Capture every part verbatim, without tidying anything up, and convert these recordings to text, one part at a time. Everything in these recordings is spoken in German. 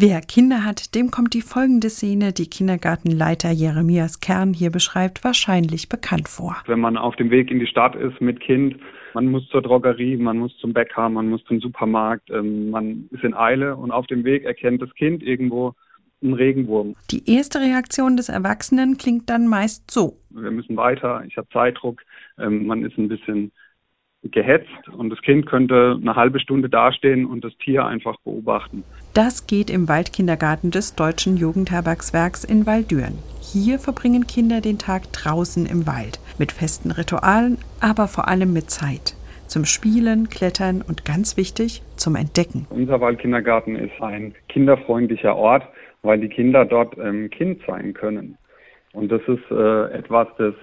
Wer Kinder hat, dem kommt die folgende Szene, die Kindergartenleiter Jeremias Kern hier beschreibt, wahrscheinlich bekannt vor. Wenn man auf dem Weg in die Stadt ist mit Kind, man muss zur Drogerie, man muss zum Bäcker, man muss zum Supermarkt, ähm, man ist in Eile und auf dem Weg erkennt das Kind irgendwo einen Regenwurm. Die erste Reaktion des Erwachsenen klingt dann meist so. Wir müssen weiter, ich habe Zeitdruck, ähm, man ist ein bisschen gehetzt und das Kind könnte eine halbe Stunde dastehen und das Tier einfach beobachten. Das geht im Waldkindergarten des Deutschen Jugendherbergswerks in Waldürn. Hier verbringen Kinder den Tag draußen im Wald, mit festen Ritualen, aber vor allem mit Zeit. Zum Spielen, Klettern und ganz wichtig, zum Entdecken. Unser Waldkindergarten ist ein kinderfreundlicher Ort, weil die Kinder dort ähm, Kind sein können. Und das ist äh, etwas, das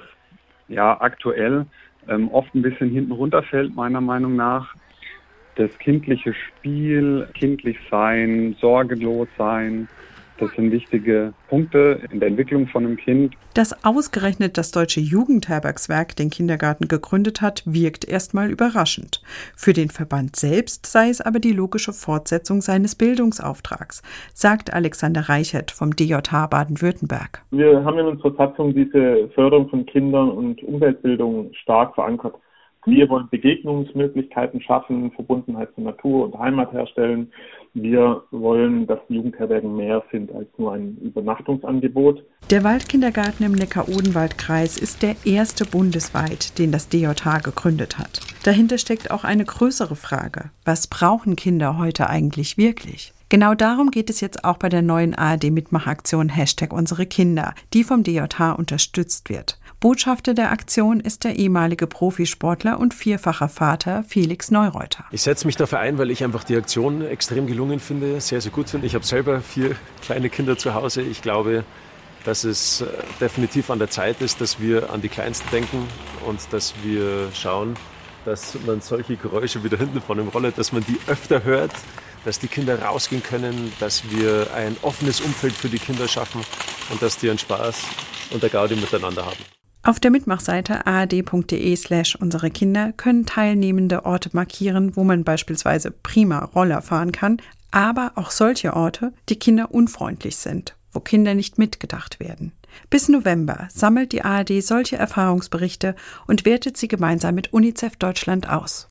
ja aktuell ähm, oft ein bisschen hinten runterfällt, meiner Meinung nach. Das kindliche Spiel, kindlich sein, sorgelos sein, das sind wichtige Punkte in der Entwicklung von einem Kind. Dass ausgerechnet das Deutsche Jugendherbergswerk den Kindergarten gegründet hat, wirkt erstmal überraschend. Für den Verband selbst sei es aber die logische Fortsetzung seines Bildungsauftrags, sagt Alexander Reichert vom D J H Baden-Württemberg. Wir haben in unserer Satzung diese Förderung von Kindern und Umweltbildung stark verankert. Wir wollen Begegnungsmöglichkeiten schaffen, Verbundenheit zur Natur und Heimat herstellen. Wir wollen, dass die Jugendherbergen mehr sind als nur ein Übernachtungsangebot. Der Waldkindergarten im Neckar-Odenwald-Kreis ist der erste bundesweit, den das D J H gegründet hat. Dahinter steckt auch eine größere Frage. Was brauchen Kinder heute eigentlich wirklich? Genau darum geht es jetzt auch bei der neuen A R D-Mitmachaktion Hashtag Unsere Kinder, die vom D J H unterstützt wird. Botschafter der Aktion ist der ehemalige Profisportler und vierfacher Vater Felix Neureuter. Ich setze mich dafür ein, weil ich einfach die Aktion extrem gelungen finde, sehr, sehr gut finde. Ich habe selber vier kleine Kinder zu Hause. Ich glaube, dass es definitiv an der Zeit ist, dass wir an die Kleinsten denken und dass wir schauen, dass man solche Geräusche wie da hinten von dem Roller, dass man die öfter hört, dass die Kinder rausgehen können, dass wir ein offenes Umfeld für die Kinder schaffen und dass die einen Spaß und der Gaudi miteinander haben. Auf der Mitmachseite ard.de slash unsere Kinder können teilnehmende Orte markieren, wo man beispielsweise prima Roller fahren kann, aber auch solche Orte, die kinderunfreundlich sind, wo Kinder nicht mitgedacht werden. Bis November sammelt die A R D solche Erfahrungsberichte und wertet sie gemeinsam mit UNICEF Deutschland aus.